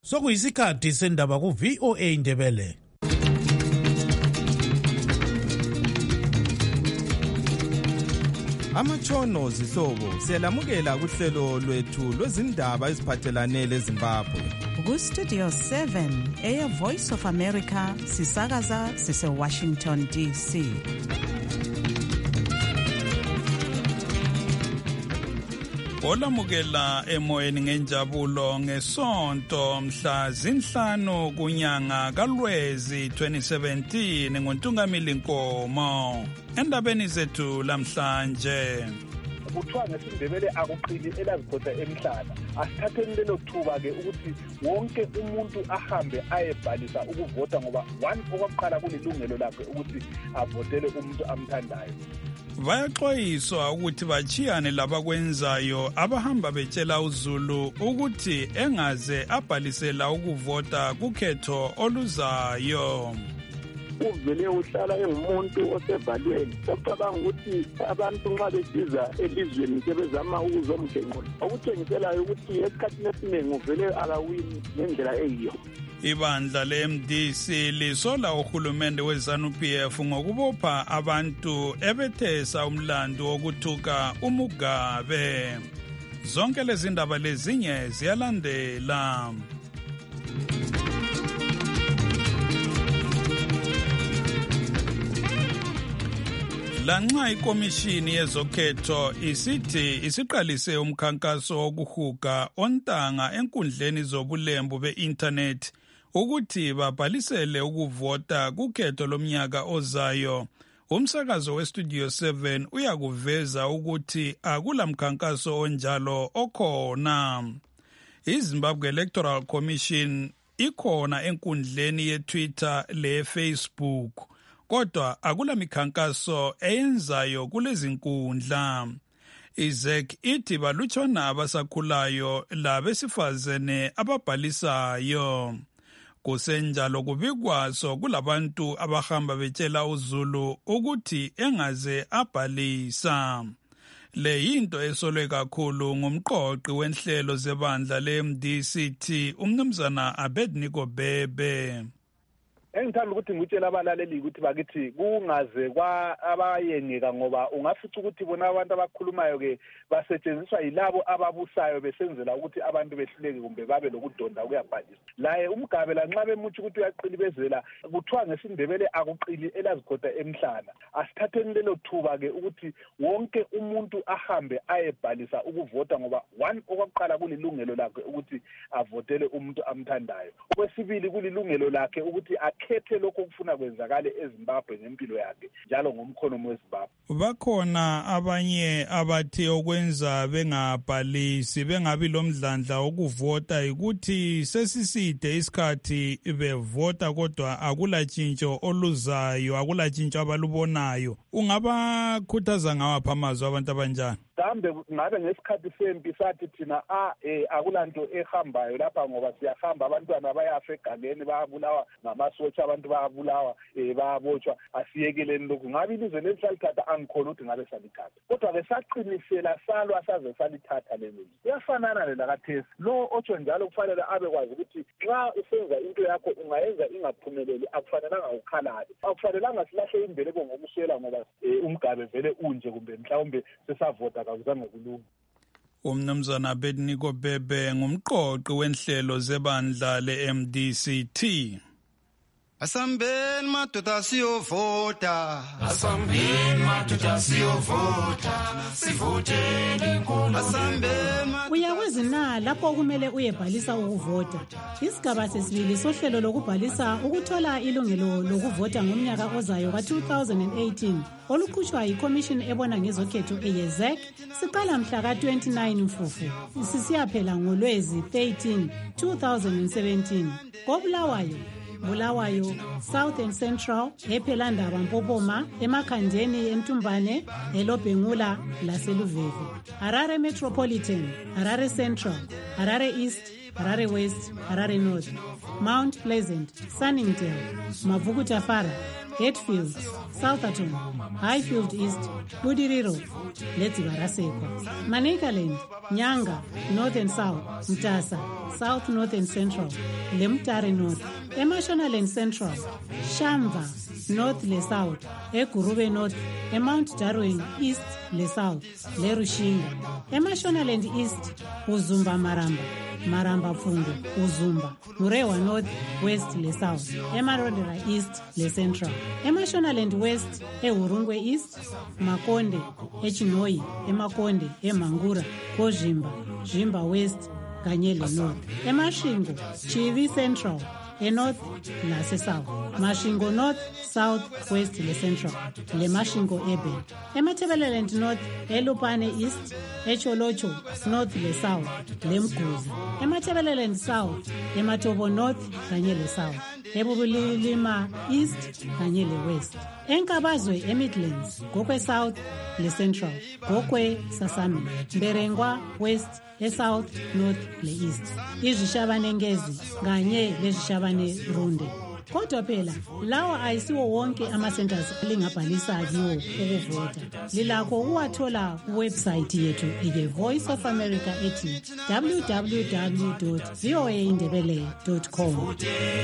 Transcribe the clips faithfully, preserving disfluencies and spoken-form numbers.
Sokuyisikhathi sendaba ku V O A Indebele. Amatshono zihlobo siyalamukela kuhlelo lwethu lwezindaba eziphathelane leZimbabwe. Ku Studio seven eya Voice of America sisakaza sise Washington D C. Olamukela emoyeni ngenjabulo ngesonto mhla zinhlanu kunyanga kaLwezi twenty seventeen ngoNtungamili Nkomo. Endabeni zethu lamhlanje kuthiwa ngesindebele akuqili elazikhoda emhlala. Asithatheni lelo thuba ke ukuthi wonke umuntu ahambe ayebhalisa ukuvota ngoba one okokuqala kulilungelo lakhe ukuthi avotele umuntu amthandayo. Bayaxwayiswa ukuthi bachiyane labakwenzayo abahamba betshela uZulu ukuthi engaze abhalisela ukuvota kukhetho oluzayo. Uvele uhlala engumuntu osebhalweni ocabanga ukuthi abantu nxa besiza elizweni sebezama ukuzomgenqola okutshengiselayo ukuthi esikhathini esiningi uvele akawini ngendlela eyiyo. Ibandla le-M D C lisola uhulumende we-ZANU P F ngokubopha abantu ebethesa umlando wokuthuka uMugabe. Zonke lezi ndaba lezinye ziyalandela. Lanxa ikomishini yezokhetho isithi isiqalise umkhankaso wokuhuga ontanga enkundleni zobulembu be-internet ukuthi babhalisele ukuvota kukhetho lomnyaka ozayo, umsakazo weStudio seven uyakuveza ukuthi akula mkhankaso onjalo okhona. iZimbabwe Electoral Commission ikhona enkundleni yeTwitter le-Facebook, kodwa akula mikhankaso eyenzayo kulezi nkundla. I-Z E C ithi balutshwana abasakhulayo labesifazane ababhalisayo. Kusenjalo kubikwaso kulabantu abahamba betshela uZulu ukuthi engaze abhalisa. Le yinto esolwe kakhulu ngumqoqi wenhlelo zebandla le-M D C T umnumzana Abednego Bebe. Engithanda ukuthi ngitshela abalaleli ukuthi bakithi kungaze kwa abayengeka ngoba ungafica ukuthi bona abantu abakhulumayo ke basetshenziswa yilabo ababusayo besenzela ukuthi abantu behluleke kumbe babe lokudonda kuyabhalisa. Laye uMugabe lanxa bemuthi ukuthi uyaqilibezela kuthiwa ngesindebele akuqili elazikhoda emhlala. Asithatheni lelo thuba ke ukuthi wonke umuntu ahambe ayebhalisa ukuvota ngoba one okokuqala kulilungelo lakhe ukuthi avotele umuntu amthandayo. Okwesibili kulilungelo lakhe ukuthi khethe lokho okufuna kwenzakale eZimbabwe ngempilo yakhe njalo ngomkhono weZimbabwe. Bakhona abanye abathi okwenza bengabhalisi bengabi lomdlandla wokuvota ukuthi sesiside isikhathi bevota kodwa akulatshintsho oluzayo, akulatshintsho abalubonayo. Ungabakhuthaza ngawaphi amazwi abantu abanjani? Kambe ngabe ngesikhathi sempi sathi thina a eh akulanto ehambayo lapha ngoba siyahamba abantwana bayafa egangeni bayabulawa ngamasotsha abantu bayabulawa eh bayabotshwa asiyekeleni lokhu. Ngabe ilizwe lesalithatha angikhona ukuthi ngabe salithatha kodwa ke saqinisela salwa saze salithatha leli. Uyafanana lelakathesi lo otsho njalo kufanele abe kwazi ukuthi xa usenza into yakho ungayenza ingaphumeleli akufanelanga ukhalale, akufanelanga silahle imbeleko ngokuswela ngoba uMugabe vele unje kumbe mhlawumbe sesavota kakuzange kulunga. Umnumzana Abednego Bebe ngumqoqi wenhlelo zebandla le-M D C T. Asambeni madoda siyovota, asambeni madoda siyovota, sivoteni inkulumo. Asambeni uyakwazi na lapho kumele uyebhalisa ukuvota. Isigaba sesibili sohlelo lokubhalisa ukuthola ilungelo lokuvota ngomnyaka ozayo ka two thousand eighteen oluqhutshwa yiCommission ebona ngezokhetho eye-Z E C siqala mhla ka twenty-nine Mfufu sisiyaphela ngoLwezi thirteen two thousand seventeen koBulawayo, Bulawayo, South and Central, ePhelandaba Mpopoma, eMakhandeni, eMtumbane, eLobhengula laseLuveve. Harare Metropolitan, Harare Central, Harare East, Harare West, Harare North, Mount Pleasant, Sunningdale, Mavuku Tafara, Hatfield, Southerton, Highfield East, Budiriro, Letsibaraseko, Manicaland, Nyanga, North and South, Mtasa, South North and Central, Lemtare North, Emashonaland Central, Shamva, North le South, Ekurube North, e Mount Darwin East le South, le Rushinga, Emashonaland East, Uzumba Maramba, Maramba Fungo, Uzumba, Murewa North, West le South, Emarodera East le Central, Emashonaland West, e Urungwe East, Makonde, e Chinoi, e Makonde, e Mangura, Kozhimba, Jimba West, Kanyele North, Emashingo, Chivi Central, e North nase South, Mashingo North, South, West le Central, le Mashingo Urban, e Matabeleland North, e Lupane East, e Cholocho North le South, le Mguzi, e Matabeleland South, e Matobo North, kanye le South, e Bubulilima East, kanye le West, e Nkabazwe e Midlands, Gokwe South le Central, Gokwe Sasami, Mberengwa West, e South, North le East, izishabane ngezi kanye lezishabane runde. Kodwa phela lawa ayisiwo wonke ama-centers elingabhalisa kiwo ukuvota. Lilakho ukuwathola kuwebsite yethu ye Voice of America ethi w w w dot v o a indebele dot com.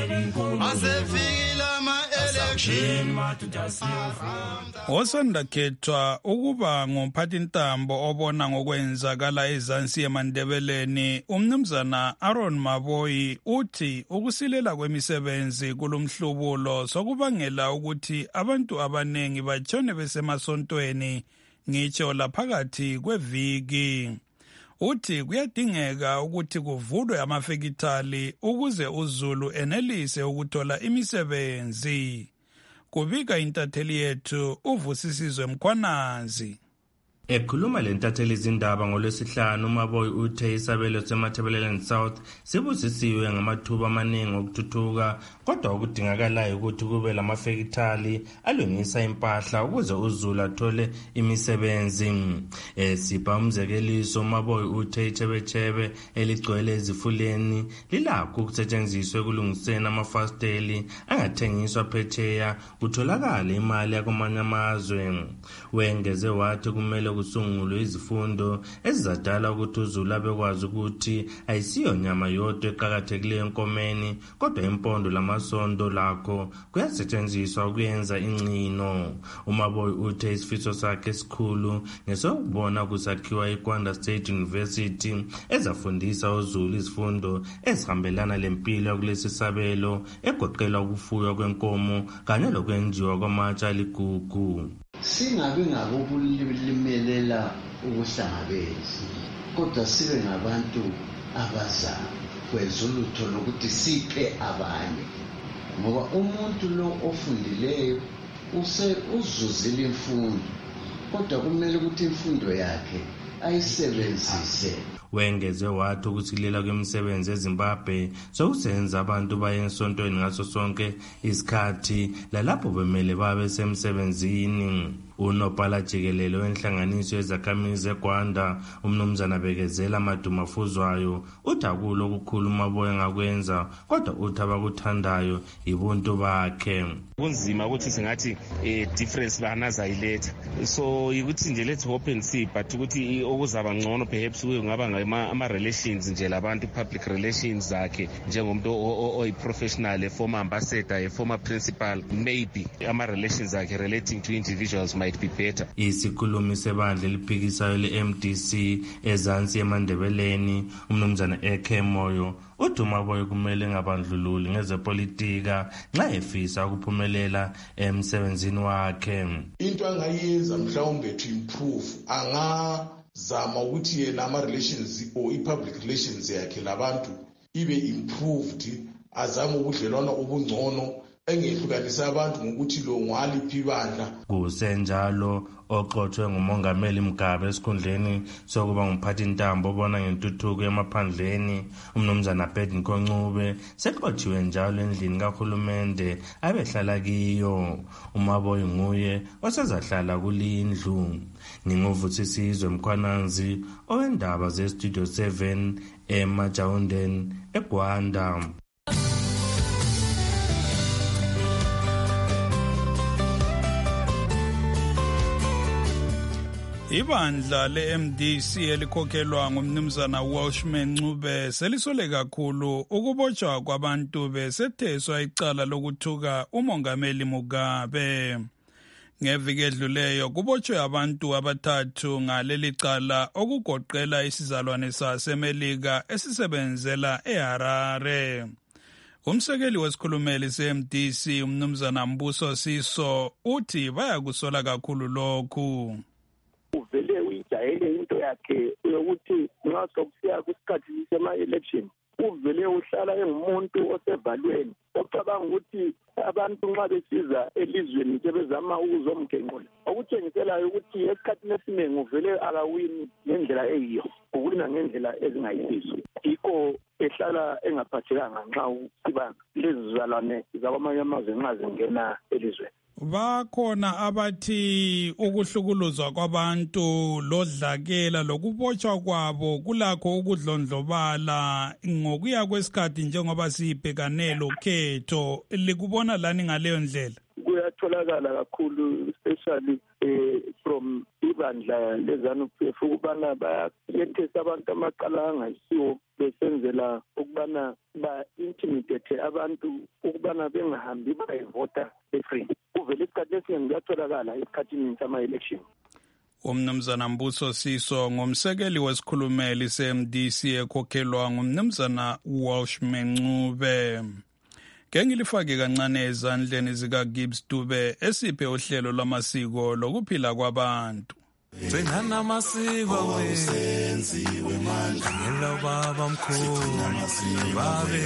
Osanda khethwa ukuba ngumphathintambo obona ngokwenzakala ezansi emandebeleni, umnumzana Aaron Maboyi uthi ukusilela kwemisebenzi kulumhlubulo sokubangela ukuthi abantu abanengi batshone besemasontweni ngitsho laphakathi kweviki. Uthi kuyadingeka ukuthi kuvulwe amafekithali ukuze uZulu enelise ukuthola imisebenzi. Kubika intatheli yethu uVusisizwe Mkhwanazi. Ekhuluma lentatheli izindaba ngolwesihlanu, uMaboyi uthe isabelo seMatabeleland South sibusisiwe ngamathuba amaningi okuthuthuka, kodwa okudingakalayo ukuthi kube lamafekithali alungisa impahla ukuze uZulu athole imisebenzi. Esipha umzekeliso, uMaboyi uthe ichebechebe eligcwele ezifuleni lilakho ukusetshenziswa ekulungiseni amafasteli angathengiswa phetsheya kutholakala imali yakwamanye amazwe. Wengeze wathi kumele kusungulwe izifundo ezizadala ukuthi uZulu abekwazi ukuthi ayisiyo nyama yodwa eqakathekileyo enkomeni, kodwa impondo lamasondo lakho kuyasetshenziswa ukuyenza inqino. uMaboyi uthe isifiso sakhe esikhulu ngesokubona kusakhiwa iGwanda State University ezafundisa uZulu izifundo ezihambelana lempilo kulesi sabelo egoqela ukufuywa kwenkomo kanye lokwenziwa kwamatshe aligugu. Singabe ngabokulimelela ukuhlangabeza, kodwa sibe ngabantu abazayo kwenza ulutho lokuthi siphe abanye, ngoba umuntu lo ofundileyo use uzuzile imfundo, kodwa kumele ukuthi imfundo yakhe ayisebenzise. Wengeze wathi ukusilela kwemisebenzi eZimbabwe sokusenza abantu baye esontweni ngaso sonke isikhathi lalapho bemele babe semsebenzini. Unobhala jikelele wenhlanganiso yezakhamizi eGwanda, umnumzana Bekezela Madumafuzwayo, uthi akulo okukhulu uMaboyi ngakwenza, kodwa uthi abakuthandayo ibuntu bakhe. Kunzima ukuthi singathi eh difference banaza iletha, so ukuthi nje let's hope and see, but ukuthi okuzaba ngcono perhaps kungaba ama relations nje labantu, public relations zakhe njengomuntu oyi professional, a former ambassador, a former principal, maybe ama relations zakhe relating to individuals might be better. Isikhulumi sebandla eliphikisayo le-M D C ezansi emandebeleni, umnumzana Eke Moyo, uthi uMaboyi kumele ngabandlululi ngezepolitika nxa efisa ukuphumelela emsebenzini wakhe. Into angayenza mhlawumbe to improve anga zama ukuthi yena ama relations or i-public relations yakhe labantu ibe improved, azama ubudlelwano obungcono, engehlukanisa abantu ngokuthi lo ngwaliphi ibandla. Kusenjalo oxoxwe ngumongameli Mugabe esikhundleni sokuba ngumphathintambo obona ngentuthuko emaphandleni, umnumzana Bedniko Ncube, sexotshiwe njalo endlini kahulumende abehlala kiyo. uMaboyi nguye osezahlala kulindlu. Nginguvusisizwe Mkhwanazi owendaba ze Studio seven eMajawundeni eGwanda. Ibandla le-M D C elikhokhelwa ngumnumzana Welshman Ncube selisole kakhulu ukubotshwa kwabantu besetheswa icala lokuthuka umongameli Mugabe. Ngeviki edluleyo kubotshwe abantu abathathu ngaleli cala okugoqela isizalwane saseMelika esisebenzela eHarare. Umsekeli wesikhulumeli se-M D C umnumzana Mbuso Siso uthi bayakusola kakhulu lokhu. Uvele uyijayele into yakhe yokuthi nxa sokusiya kwisikhathi sema-election uvele uhlala engumuntu osevalweni ocabanga ukuthi abantu nxa besiza elizweni sebezama ukuzomgenqula okutshengiselayo ukuthi esikhathini esiningi uvele akawini ngendlela eyiyo uwina ngendlela ezingayisizo yikho ehlala engaphathekanga nxa usiba lezizalwane zakwamanye amazwe nxa zingena elizweni. Bakhona abathi ukuhlukuluzwa kwabantu lodlakela lokubotshwa kwabo kulakho ukudlondlobala ngokuya kwesikhathi njengoba sibhekane lokhetho. Likubona lani ngaleyo ndlela? Kuyatholakala kakhulu especially eh, from ibandla lezanu-P F ukubana bayethesa abantu amaqala angayisiwo besenzela ukubana ba-intimidate abantu ukubana bengahambi bayivota e-free. Uvele isikhathi esiningi kuyatholakala esikhathini sama-election. Umnumzana Mbuso Siso ngumsekeli wesikhulumeli se-M D C ekhokhelwa ngumnumzana Welshman Ncube. Ngengilifake kancane ezandleni zikaGibbs Dube esiphe uhlelo lwamasiko lokuphila kwabantu. Bengana amasiko awenziwe manje ngela baba mkhulu babe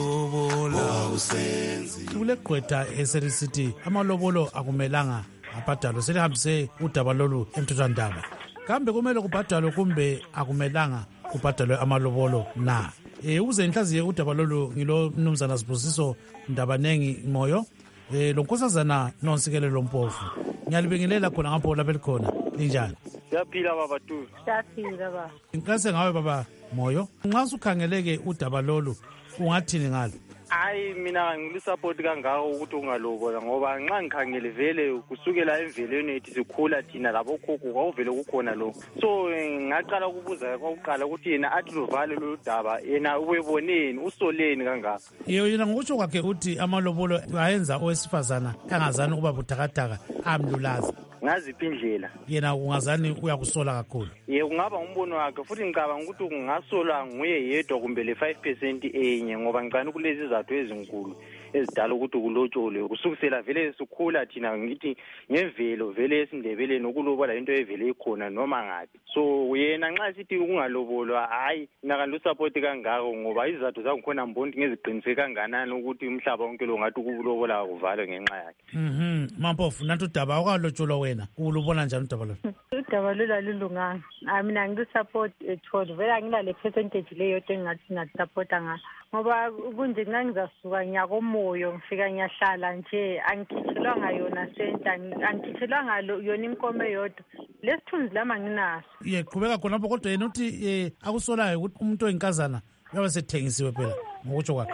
lobola usenzi kule gqwetha eserisithi amalobolo akumelanga abhadalwe selihambise udaba lolu emthethwandaba. Kambe kumele kubhadalwe kumbe akumelanga kubhadalwe amalobolo na? Eh uze inhlaziye udaba lolu ngilo mnumzana Sibusiso Ndabanengi Moyo eh lo nkosazana nonsikelelo Mpofu. Ngiyalibingelela khona ngapho lapha likhona linjani? Siyaphila baba tu. Siyaphila baba. Inkase ngawe baba Moyo. Nxa usukhangeleke udaba lolu ungathini ngalo? Hayi mina ngilisupport kangako ukuthi ungalobola ngoba nxa ngikhangele vele kusukela emvelweni ethi sikhula thina labo khokho kwavele kukhona lo. So ngaqala ukubuza kwakuqala ukuthi yena athi luvale lo daba yena ubeboneni usoleni kangaka. Yebo yena ngokutsho kwakhe uthi amalobolo ayenza owesifazana angazani ukuba buthakathaka amlulaza. Ngaziphi indlela yena ungazani uyakusola kakhulu? Ye kungaba umbono wakhe futhi ngicabanga ukuthi kungasola nguye yedwa kumbe le five percent enye ngoba ngicana kulezi izathu ezinkulu ezidala ukuthi kulotshole kusukisela vele sikhula thina ngithi ngemvelo vele esindebeleni ukulobola into evele ikhona noma ngathi. So yena nxa sithi ukungalobolwa hayi mina kanti support kangako ngoba izathu zangikhona mbondi ngeziqiniseke kanganani ukuthi umhlaba wonke lo ngathi ukulobola kuvalwe ngenxa yakhe. Mhm Mampofu nathi udaba awukalotsholwa wena ulubona njani udaba lo? Udaba lolu alulunganga. Mina ngisupport ethole vele angilale percentage leyo engathi ngasupport ngayo ngoba kunje ngangizasuka nyakomoyo ngifika ngiyahlala nje angikhithelwanga yona senta angikhithelwanga yona inkomo eyodwa lesithunzi lama nginaso. Ye qhubeka khona lapho kodwa yena uthi eh akusolayo ukuthi umuntu oyinkazana uyabe sethengisiwe phela ngokutsho kwakhe.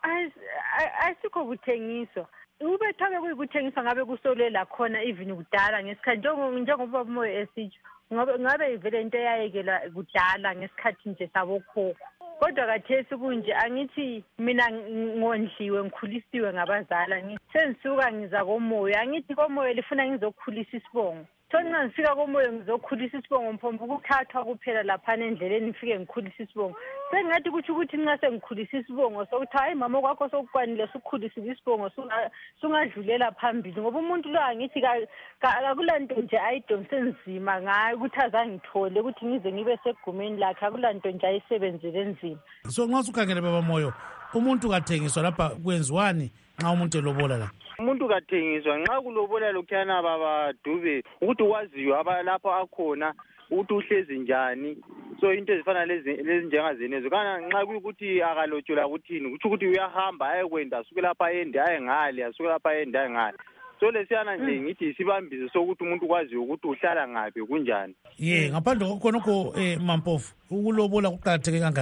Asikho kuthengiswa. Ube thabe kuyikuthengiswa ngabe kusolela khona even kudala ngesikhathi njengoba njengoba Moyo esitsho ngabe ngabe ivele into eyayekela kudala ngesikhathi nje sabokhokho. Kodwa kathesi kunje angithi mina ngondliwe ngikhulisiwe ngabazala ngithi sengisuka ngiza komoyo angithi komoyo lifuna ngizokhulisa isibongo. Thona ngifika komoyo ngizokhulisa isibongo mphombo ukuthathwa kuphela lapha endleleni ngifike ngikhulisa isibongo. Sengathi kuthi ukuthi nxa sengikhulisa isibongo sokuthi hayi mama kwakho sokukwanile sukukhulisile isibongo sungadlulela phambili ngoba umuntu lo angithi akulanto nje ayidonse nzima ngayo ukuthi azangithole ukuthi ngize ngibe segumeni lakhe akulanto nje ayisebenzele enzima. So nxa usukhangele baba Moyo umuntu kathengiswa lapha kwenziwani nxa umuntu elobola la? Umuntu kathengiswa nxa kulobola lokhuyana baba Dube ukuthi waziyo abalapha akhona ukuthi uhlezi njani. So into ezifana lezi lezi njengazenezo kana nxa kuyikuthi akalotshola ukuthini kuthi ukuthi uyahamba ayekwenda asuke lapha ende aye ngale asuke lapha ende aye ngale. So lesiyana nje ngithi isibambizo sokuthi umuntu kwazi ukuthi uhlala ngapi kunjani. Ye ngaphandle kokhonokho eh Mampofu ukulobola kuqhatheke kanganani?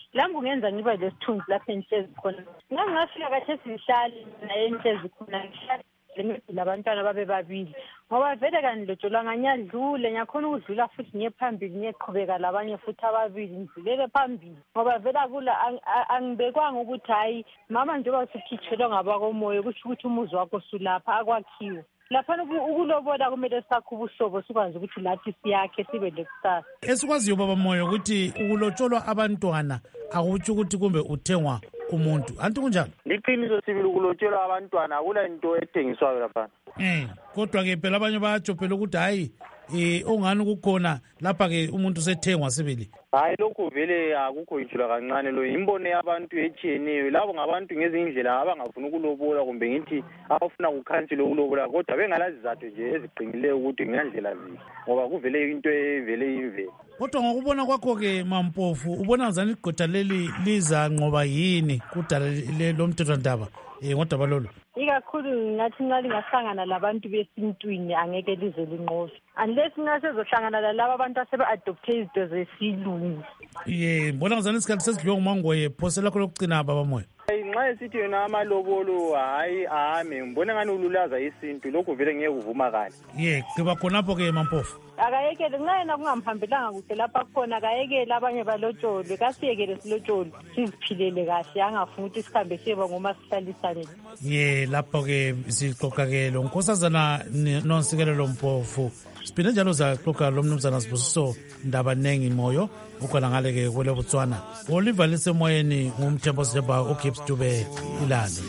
lami kungenza ngibe lesithunzi lapha enhlezi khona ngangafika kahle sihlali naye enhlezi khona ngihlala lemedula abantwana babe babili ngoba vele kanilotsholwa nganyadlule ngiyakhona ukudlula futhi ngiye phambili ngiyeqhubeka labanye futhi ababili ngidlulele phambili ngoba vele kula angibekwanga ukuthi hayi mama njengoba sikhitshelwe ngabakomoya kusho ukuthi umuzi wakho sulapha akwakhiwe lapha ukulobola kumele sakhe ubuhlobo sikwazi ukuthi lathi siyakhe sibe lekusasa esikwaziyo baba moyo ukuthi ukulotsholwa abantwana akutsho ukuthi kumbe uthengwa umuntu anti kunjalo liqiniso sibili ukulotshelwa abantwana akula into ethengiswayo lapha eh kodwa ke phela abanye bayajophela ukuthi hayi eh ongani kukhona lapha ke umuntu sethengwa sibili hayi lokho vele akukho ijula kancane lo imbone yabantu etshiyeneyo labo ngabantu ngezindlela abangafuna ukulobola kumbe ngithi abafuna ukukhansela ukulobola kodwa bengalazi zathu nje eziqinileyo ukuthi ngiyandlela zini ngoba kuvele into evele imvelo kodwa ngokubona kwakho ke Mampofu ubona ngani igqotha leli liza ngoba yini kudala lo mthethwandaba eh ngodaba lolu ikakhulu ngathi nxa lingahlangana labantu besintwini angeke lize linqobe unless ngasezohlangana lalabo abantu asebe-adopthe izinto zesilungu ye mbona ngazani isikhathi sesidliwe ngumangoye phose lakho lokugcina baba moya nxa esithi yona amalobolo hayi ame ngibona ngani ululaza isintu lokhu vele ngeke kuvuma kani ye qiba khonapho ke Mampofu akayekele nxa yena kungamhambelanga kuhle lapha khona akayekele abanye balotsholwe kasiyekele silotshole siziphilele kahle angafuni ukuthi sihambe siyeba ngoma sihlalisane ye lapho ke sixoxa ke lo nkosazana nonsikelelo Mpofu siphinde njalo zaxoxa lo mnumzana Sibusiso Ndaba Nengi Moyo ukhona ngale ke kwele Botswana Oliver lisemoyeni ngumthembo Sithemba uGibbs Dube ilalo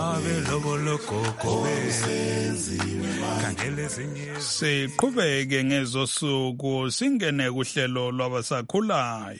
siqhubeke ngezosuku singene kuhlelo lwabasakhulayo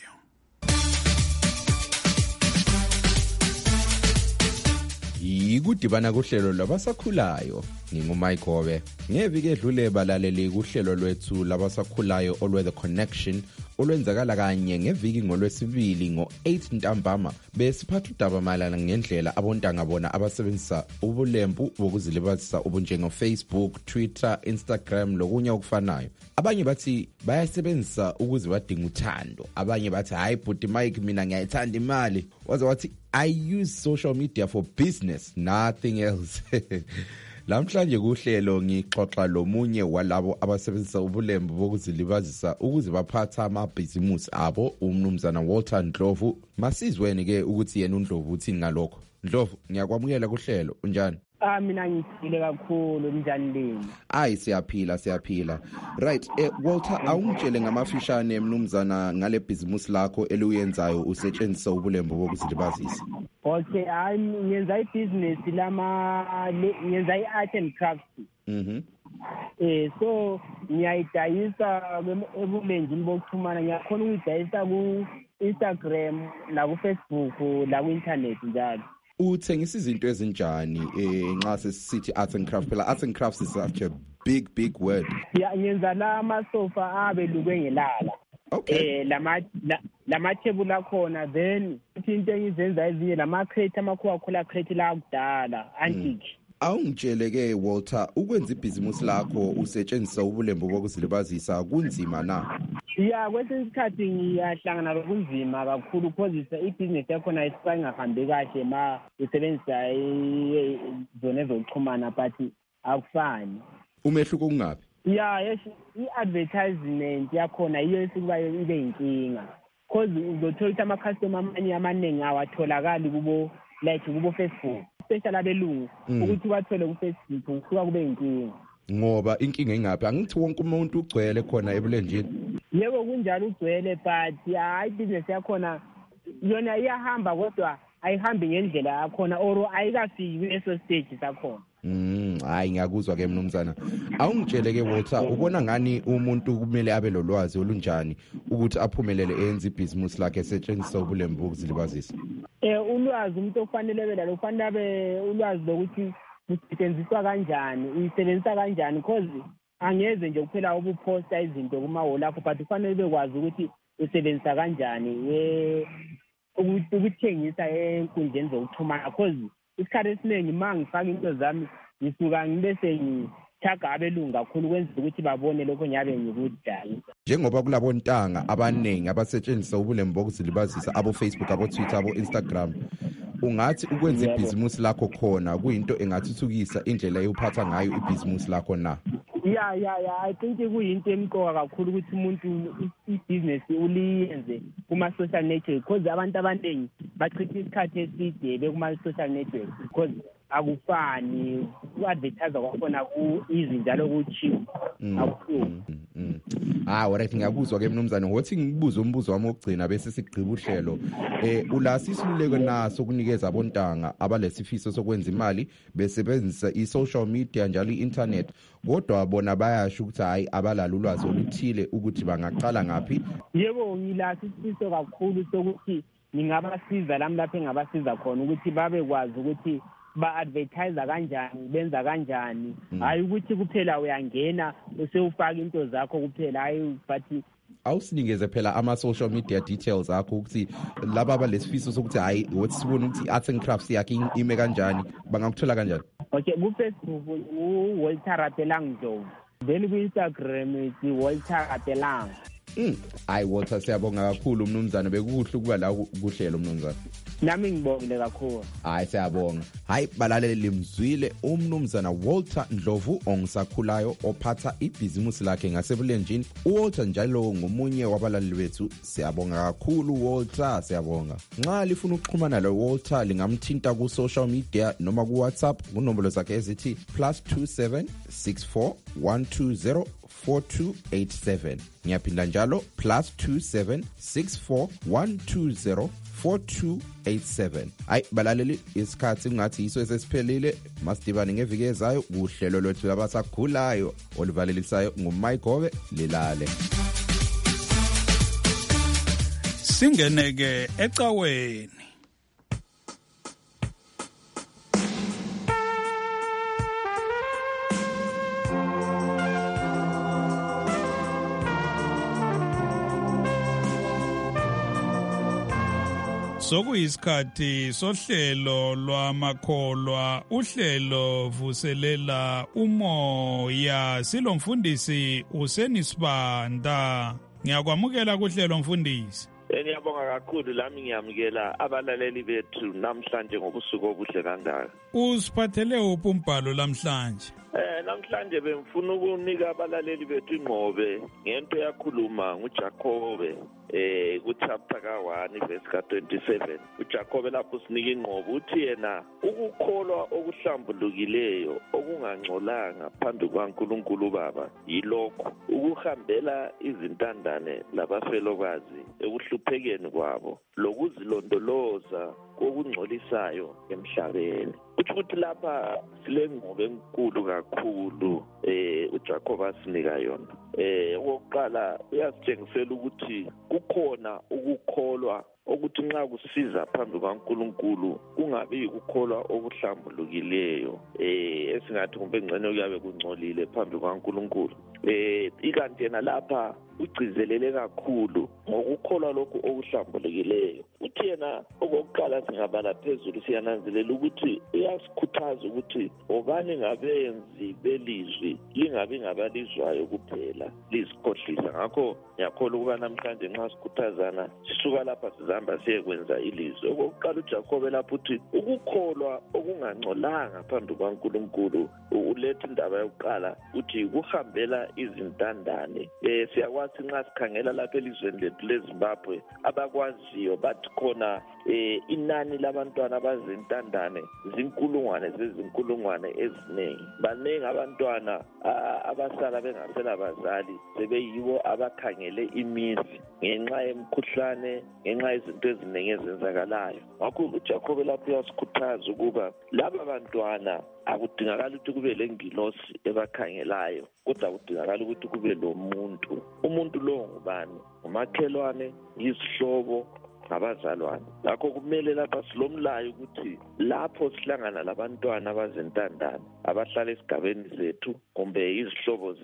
yikudibana kuhlelo lwabasakhulayo ngingumike Hobe ngeviki edlule balaleli kuhlelo lwethu labasakhulayo olwe The Connection olwenzakala kanye ngeviki ngolwesibili ngo eight ntambama besiphatha udaba malana ngendlela abontanga bona abasebenzisa ubulembu bokuzilibazisa ubunjengo Facebook, Twitter, Instagram lokunye okufanayo abanye bathi bayasebenzisa ukuze badinga uthando abanye bathi hayi bhuti Mike mina ngiyayithanda imali waze wathi I use social media for business nothing else Lamhlanje kuhlelo ngixoxa lomunye walabo abasebenzisa ubulembu bokuzilibazisa ukuze baphatha amabhizimusi abo umnumzana Walter Ndlovu masizweni ke ukuthi yena uNdlovu uthini ngalokho Ndlovu ngiyakwamukela kuhlelo unjani Ah mina ngiphile kakhulu njani lini Ayi siyaphila siyaphila Right eh, Walter awungitshele ngamafishane emnumzana ngale business lakho eliyenzayo usetshenziswa ubulembu bokuzilibazisa Okay hayi ngenza ibusiness lama ngenza iart and crafts Mhm Eh so ngiyayidayisa ebulenjini bokuxhumana ngiyakhona ukuyidayisa ku Instagram la ku Facebook la ku internet njalo Uthengisa izinto ezinjani eh nxa sesithi arts and crafts phela arts and crafts is such a big big word ya ngenza la amasofa abelukwe ngelala okay eh lama lama table akhona then into engizenza ezinye lama crate amakhuwa khola crate la kudala antique Awungitshele ke Walter ukwenza ibhizimusi lakho usetshenziswa ubulembu bokuzilibazisa kunzima na Ya kwesinye isikhathi ngiyahlangana lokunzima kakhulu because ibusiness yakho na isisangahambi kahle ma usebenzisa izona ezokuxhumana but akufani Umehluko ungapi Ya yes i-advertisement yakhona iyo esikuba ibe inkinga because uzothola ukuthi ama customer amanye amaningi awatholakali kubo like kubo Facebook especially abelungu ukuthi bathole ku Facebook kusuka kube inkinga ngoba inkinga ingaphi angithi wonke umuntu ugcwele khona ebulenjini yebo kunjalo ugcwele but hayi business yakhona yona iyahamba kodwa ayihambi ngendlela yakhona or ayikafiki kuleso stage sakhona Mm hayi ngiyakuzwa ke mnumzana awungitshele ke Walter ubona ngani umuntu kumele abe lolwazi olunjani ukuthi aphumelele enze ibusiness lakhe esetshenziswa ubulembu bokuzilibazisa Eh ulwazi umuntu ofanele bela lofanele abe ulwazi lokuthi usetshenziswa kanjani uyisebenzisa kanjani because angeze nje kuphela ubuposta izinto kuma wall akho but ufanele bekwazi ukuthi usebenzisa kanjani eh ukuthengisa enkundleni zokuxhumana because isikhathi esiningi mangifaka into zami ngisuka ngibe thaga abelungu kakhulu kwenzela ukuthi babone lokho nyabe ngikudayisa. Njengoba kulabo ntanga abaningi abasetshenziswa ubulembu bokuzilibazisa abo Facebook, abo Twitter, abo Instagram, ungathi ukwenza ibhizimusi lakho khona kuyinto engathuthukisa indlela eyuphatha ngayo ibhizimusi lakho na? Yeah, yeah, yeah. I think kuyinto emqoka kakhulu ukuthi umuntu i-business uliyenze kuma-social network because abantu abaningi bachitha isikhathi eside bekuma-social network because akufani ku-advertise kwakhona ku-easy njalo ku-cheap akuhlungu. Ah, alright, ngiyakuzwa ke mnumzane. Wothi ngibuza umbuzo wami wokugcina bese sigqiba uhlelo. Eh ulasi isiluleko naso kunikeza abontanga abalesifiso sokwenza imali besebenzisa i-social media njalo i-internet, kodwa bona bayasho ukuthi hayi abalalo ulwazi oluthile ukuthi bangaqala ngapi. Yebo, ngilasi isifiso kakhulu sokuthi ngingabasiza lami lapho engabasiza khona ukuthi babe kwazi ukuthi ba-advertise kanjani, benza kanjani. Hayi ukuthi kuphela uyangena usewufaka into zakho kuphela, hayi but awusinikeze phela ama-social media details akho ukuthi laba abalesifiso sokuthi hayi wothi sibone ukuthi i-arts and crafts yakhe ime kanjani, bangakuthola kanjani? Okay, ku-Facebook u-Walter Ratelang Ndlovu, then ku-Instagram it's Walter Ratelang. Mm. Hayi Walter, siyabonga kakhulu mnumzane, bekukuhle ukuba la kuhlelo mnumzane. Nami ngibongile kakhulu. Hayi siyabonga. Hayi balalele limzwile umnumzana Walter Ndlovu ongisakhulayo ophatha ibhizimusi lakhe ngasebulenjini. uWalter njalo ngomunye wabalaleli bethu. Siyabonga kakhulu Walter, siyabonga. Nxa lifuna ukuxhumana lo Walter lingamthinta ku social media noma ku WhatsApp kunombolo zakhe ezithi plus two seven six four one two zero four two eight seven. Ngiyaphinda njalo plus two seven six four one two zero four two eight seven. Ay balaleli isikhathi ngathi iso esesiphelile, masidibane ngeviki ezayo kuhlelo lwethu labasakhulayo oluvalelisayo nguMayigobe lilale. Singeneke ecaweni. Sokuyisikhathi sohlelo lwamakholwa, uhlelo vuselela umoya. Silomfundisi uSenisibanda. Ngiyakwamukela kuhlelo mfundisi. Ngiyabonga kakhulu, lami ngiyamukela abalaleli bethu namhlanje ngobusuku obuhle kangaka. Usiphathele uphi umbhalo namhlanje? Eh namhlanje bengifuna ukunika abalaleli bethu ingqobe ngento yakhuluma nguJakobe eh ku chapter ka one verse ka twenty-seven. uJakobe lapho sinika ingqobe uthi yena ukukholwa okuhlambulukileyo okungangcolanga phambi kwaNkulunkulu Baba yilokho ukuhambela izintandane labafelokazi ekuhluphekeni kwabo lokuzilondoloza kokungcolisayo emhlabeni. Ukuthi lapha silengqobe enkulu kakhulu eh uJakobe asinika yona. Eh okokuqala uyasitshengisela ukuthi kukhona ukukholwa ukuthi nxa kusiza phambi kwaNkulunkulu kungabi ukukholwa okuhlambulukileyo eh esingathi kumbe ngcene kuyabe kungcolile phambi kwaNkulunkulu. Eh ikanti yena lapha ugcizelele kakhulu ngokukholwa lokhu okuhlambulukileyo. Uthi yena okokuqala singabala phezulu siyananzelela ukuthi uyasikhuthaza ukuthi obani ngabenzi belizwi lingabi ngabalizwayo kuphela lizikhohlisa. Ngakho ngiyakholwa ukuba namhlanje nxa sikhuthazana sisuka lapha sizamba siyekwenza ilizwi. Okokuqala uJakobe lapho uthi ukukholwa okungangcolanga phambi kwaNkulunkulu uletha indaba yokuqala uthi kuhambela izintandane. Eh siyakwazi nxa sikhangela lapha elizweni lethu leZimbabwe abakwaziyo bathi khona eh inani labantwana abazintandane zinkulungwane zezinkulungwane eziningi. Baningi abantwana abasala bengasela bazali sebeyibo abakhangele imizi ngenxa yemkhuhlane, ngenxa yezinto eziningi ezenzakalayo. Ngakho uJakobe lapho uyasikhuthaza ukuba laba bantwana akudingakala ukuthi kube lengilosi ebakhangelayo, kodwa kudingakala ukuthi kube lo muntu. Umuntu lo ngubani? Umakhelwane, yisihlobo, abazalwane. Ngakho kumele lapha silomlayo ukuthi lapho sihlangana labantwana abazintandane abahlala esigabeni zethu kumbe izihlobo zethu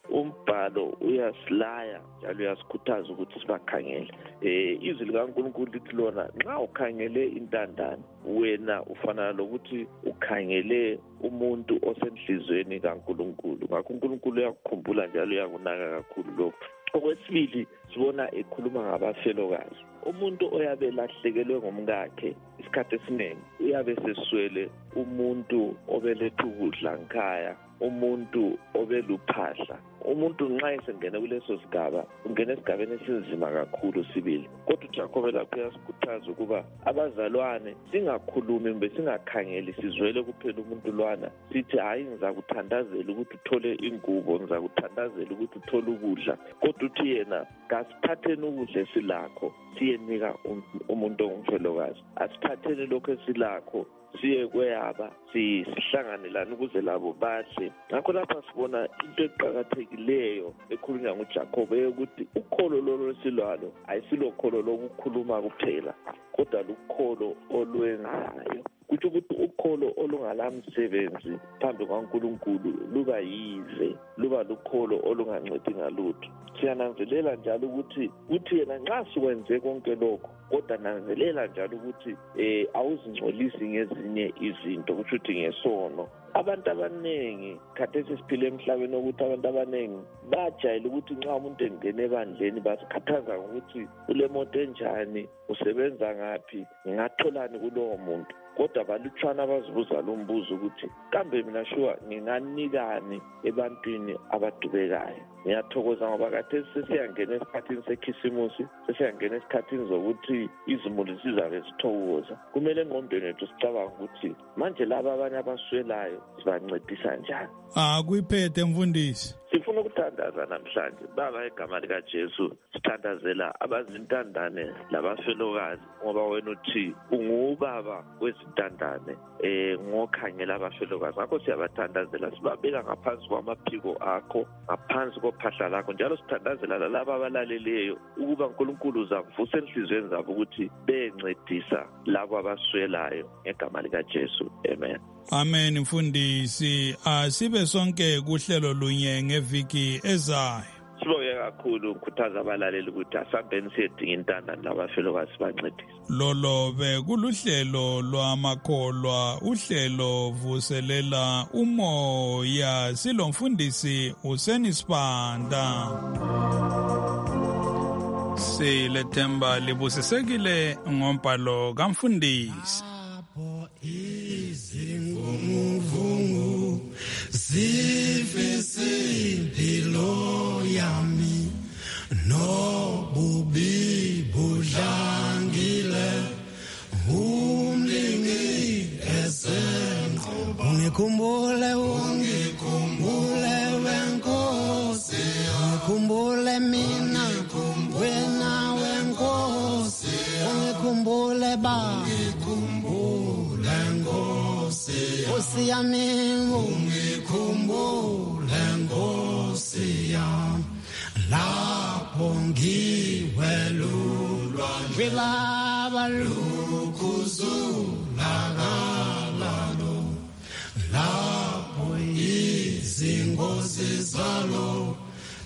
umbhalo uyasilaya njalo uyasikhuthaza ukuthi sibakhangele. Eh izwi likaNkulunkulu lithi lona nxa ukhangele intandane wena ufana lokuthi ukhangele umuntu osenhlizweni kaNkulunkulu. Ngakho uNkulunkulu uyakukhumbula njalo uyakunaka kakhulu lokho. Okwesibili sibona ekhuluma ngabafelokazi. Umuntu oyabe lahlekelwe ngomkakhe isikhathi esiningi uyabe seswele umuntu obeletha ukudla nkhaya, umuntu obeluphahla. Umuntu nxa esengena kuleso sigaba ungena esigabeni esinzima kakhulu sibili. Kodwa uJakobe lapho uyasikhuthaza ukuba abazalwane singakhulumi mbe singakhangeli sizwele kuphela umuntu lwana sithi hayi ngizakuthandazela ukuthi uthole ingubo, ngizakuthandazela ukuthi uthole ukudla, kodwa uthi yena kasiphatheni ukudla esilakho siyenika umuntu ongumfelokazi, asiphatheni lokho esilakho siye kweyaba sihlanganelana ukuze labo badle. Ngakho lapha sibona into eqhakathekileyo ekhulunywa nguJakobe ukuthi ukholo lolo silwalo ayisilokholo lokukhuluma kuphela kodwa lukholo olwenzayo. Kuthi ukuthi ukholo olungalamsebenzi phambi kwaNkulunkulu luba yize, luba lukholo olungancedi ngalutho. Siyananzelela njalo ukuthi uthi yena nxa siwenze konke lokho kodwa nanzelela njalo ukuthi eh awuzingcolisi ngezinye izinto, kusho ukuthi ngesono. Abantu abanengi khathesi siphile emhlabeni ukuthi abantu abanengi bajayele ukuthi nxa umuntu engene ebandleni basikhathaza ngokuthi ule moto enjani, usebenza ngaphi, ngingatholani kulowo muntu. Kodwa balutshwana bazibuza lo mbuzo ukuthi kambe mina shuwa nginganikani ebantwini abadubekayo. Ngiyathokoza ngoba khathesi sesiyangena esikhathini sekhisimusi, sesiyangena esikhathini zokuthi izimuli sizabe zithokoza. Kumele engqondweni yethu sicabanga ukuthi manje laba abanye abaswelayo sibancedisa njani. Ah kuyiphethe mfundisi. Sifuna ukuthandaza namhlanje baba egama likaJesu sithandazela abazintandane labafelokazi ngoba wena uthi ungubaba wezintandane eh ngokhangela abafelokazi. Ngakho siyabathandazela sibabeka ngaphansi kwamaphiko akho, ngaphansi kophahla lakho, njalo sithandazela laba abalaleleyo ukuba uNkulunkulu uzavusa enhlizweni zabo ukuthi bencedisa labo abaswelayo ngegama likaJesu. Amen. Amen mfundisi. Asibe sonke kuhlelo lunye ngeviki ezayo. Sibonge kakhulu ukukhuthaza abalaleli ukuthi asambeni siyedinga intandane labafelokazi bancedise. Lolobe kuluhlelo lwamakholwa, uhlelo vuselela umoya, silomfundisi Hussein Sibanda. Silethemba libusisekile ngombhalo kamfundisi. Izinguvungu ziveze impilo yami nobubi budlangile umlingi esenqoba ngikhumbule ungikhumbule wenkosi ngikhumbule mina wena wenkosi ngikhumbule ba Nkosi yami ungikhumbule Nkosi yami lapho ngiwelulwa ngilaba lukuzulakalalo lapho izingozi zalo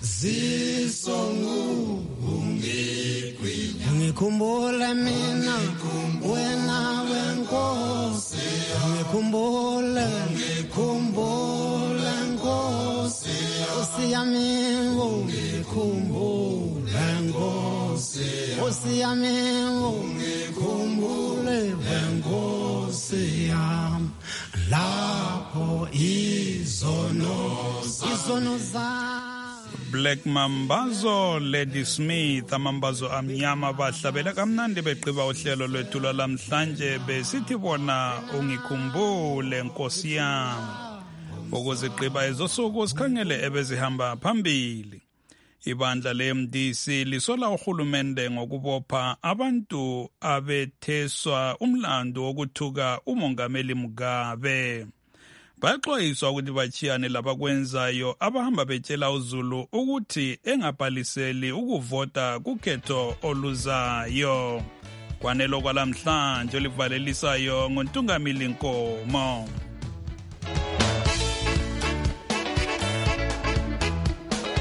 zisongungigwinya ngikhumbule mina wena wenkosi ngikhumbule ngikhumbule Nkosi Nkosi yami ngikhumbule Nkosi Nkosi yami ngikhumbule Nkosi yami lapho izono izono za Black Mambazo, Lady Smith, amambazo amnyama bahlabela kamnandi beqiba uhlelo lwethu lamhlanje besithi bona ungikhumbule Nkosi yami. Ukuziqiba ezosuku sikhangele ebezihamba phambili. Ibandla le-M D C lisola uhulumende ngokubopha abantu abetheswa umlando wokuthuka umongameli Mugabe. Baxwayiswa ukuthi bachiyane labakwenzayo abahamba betshela uZulu ukuthi engabhaliseli ukuvota kukhetho oluzayo. Kwanelo kwalamhlanje olivalelisayo ngoNtungamili Nkomo.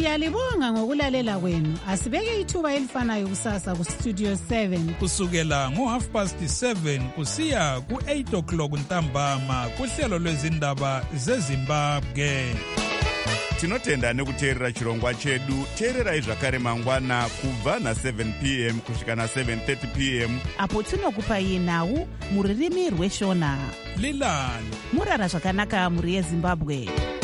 Siyalibonga ngokulalela kwenu. Asibeke ithuba elifanayo kusasa ku Studio seven. Kusukela ngo half past seven kusiya ku eight o'clock ntambama kuhlelo lwezindaba zeZimbabwe. Tinotenda nekuteerera chirongwa chedu. Teererai zvakare mangwana kubva na seven p m kusvika na seven thirty p m apo tinokupai nhau muririmi rweshona. Lilani murara zvakanaka muri yeZimbabwe.